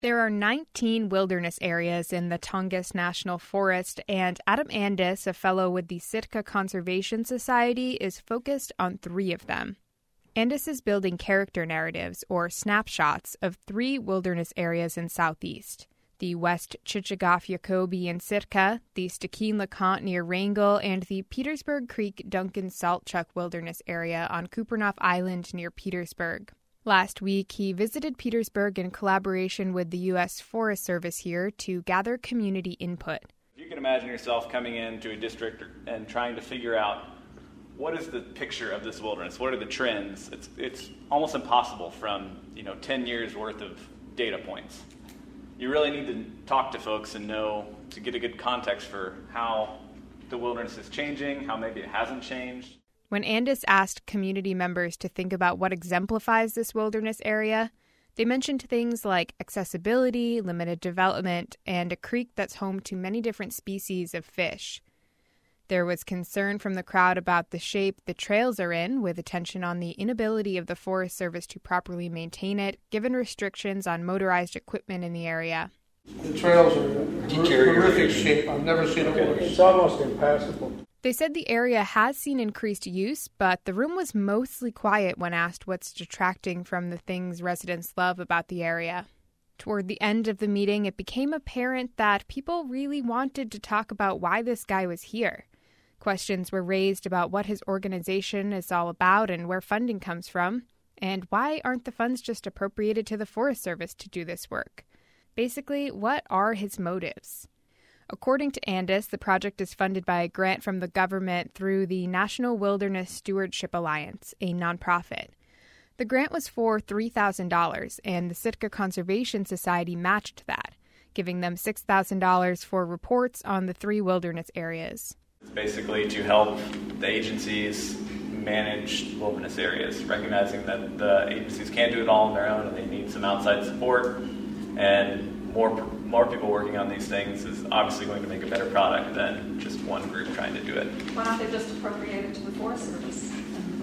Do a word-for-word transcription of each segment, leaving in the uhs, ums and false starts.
There are nineteen wilderness areas in the Tongass National Forest, and Adam Andis, a fellow with the Sitka Conservation Society, is focused on three of them. Andis is building character narratives, or snapshots, of three wilderness areas in Southeast: the West Chichagaf-Yacobi in Sitka, the Stikeen-LeConte near Wrangell, and the Petersburg Creek Duncan Saltchuk Wilderness Area on Kupreanof Island near Petersburg. Last week, he visited Petersburg in collaboration with the U S Forest Service here to gather community input. You can imagine yourself coming into a district and trying to figure out what is the picture of this wilderness, what are the trends. It's it's almost impossible from, you know, ten years worth of data points. You really need to talk to folks and know, to get a good context for how the wilderness is changing, how maybe it hasn't changed. When Andis asked community members to think about what exemplifies this wilderness area, they mentioned things like accessibility, limited development, and a creek that's home to many different species of fish. There was concern from the crowd about the shape the trails are in, with attention on the inability of the Forest Service to properly maintain it, given restrictions on motorized equipment in the area. The trails are in horrific shape. I've never seen it worse. It's almost impassable. They said the area has seen increased use, but the room was mostly quiet when asked what's detracting from the things residents love about the area. Toward the end of the meeting, it became apparent that people really wanted to talk about why this guy was here. Questions were raised about what his organization is all about and where funding comes from, and why aren't the funds just appropriated to the Forest Service to do this work? Basically, what are his motives? According to Andis, the project is funded by a grant from the government through the National Wilderness Stewardship Alliance, a nonprofit. The grant was for three thousand dollars, and the Sitka Conservation Society matched that, giving them six thousand dollars for reports on the three wilderness areas. It's basically to help the agencies manage wilderness areas, recognizing that the agencies can't do it all on their own and they need some outside support, and more more people working on these things is obviously going to make a better product than just one group trying to do it. Why not they just appropriate it to the Forest Service?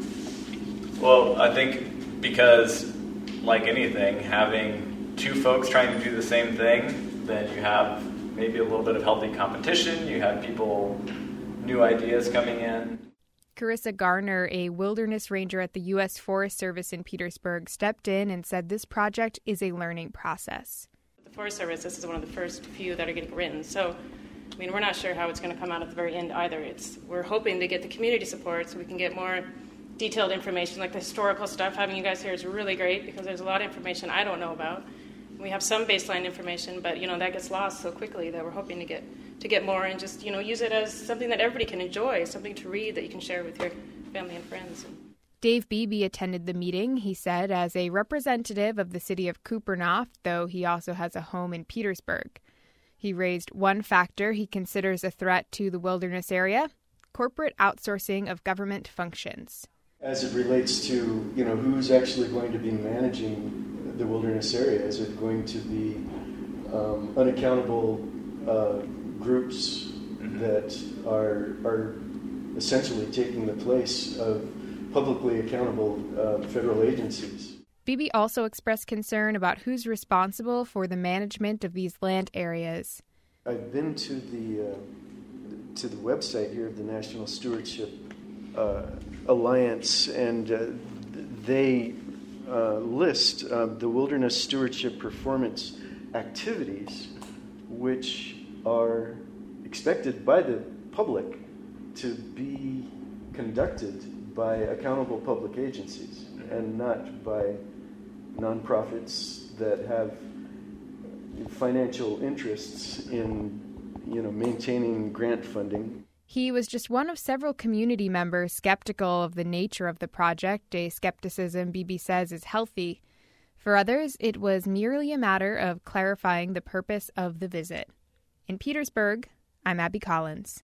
Well, I think because, like anything, having two folks trying to do the same thing, then you have maybe a little bit of healthy competition, you have people, new ideas coming in. Carissa Garner, a wilderness ranger at the U S Forest Service in Petersburg, stepped in and said this project is a learning process. The Forest Service, this is one of the first few that are getting written. So, I mean, we're not sure how it's going to come out at the very end either. It's We're hoping to get the community support so we can get more detailed information, like the historical stuff. Having you guys here is really great because there's a lot of information I don't know about. We have some baseline information, but, you know, that gets lost so quickly that we're hoping to get to get more and just, you know, use it as something that everybody can enjoy, something to read that you can share with your family and friends. Dave Beebe attended the meeting, he said, as a representative of the city of Kupreanof, though he also has a home in Petersburg. He raised one factor he considers a threat to the wilderness area: corporate outsourcing of government functions. As it relates to, you know, who's actually going to be managing the wilderness area, is it going to be um, unaccountable uh, groups mm-hmm. that are are essentially taking the place of publicly accountable uh, federal agencies? Beebe also expressed concern about who's responsible for the management of these land areas. I've been to the uh, to the website here of the National Stewardship uh, Alliance, and uh, they uh, list uh, the wilderness stewardship performance activities, which are expected by the public to be conducted by accountable public agencies and not by nonprofits that have financial interests in, you know, maintaining grant funding. He was just one of several community members skeptical of the nature of the project, a skepticism Beebe says is healthy. For others, it was merely a matter of clarifying the purpose of the visit. In Petersburg, I'm Abby Collins.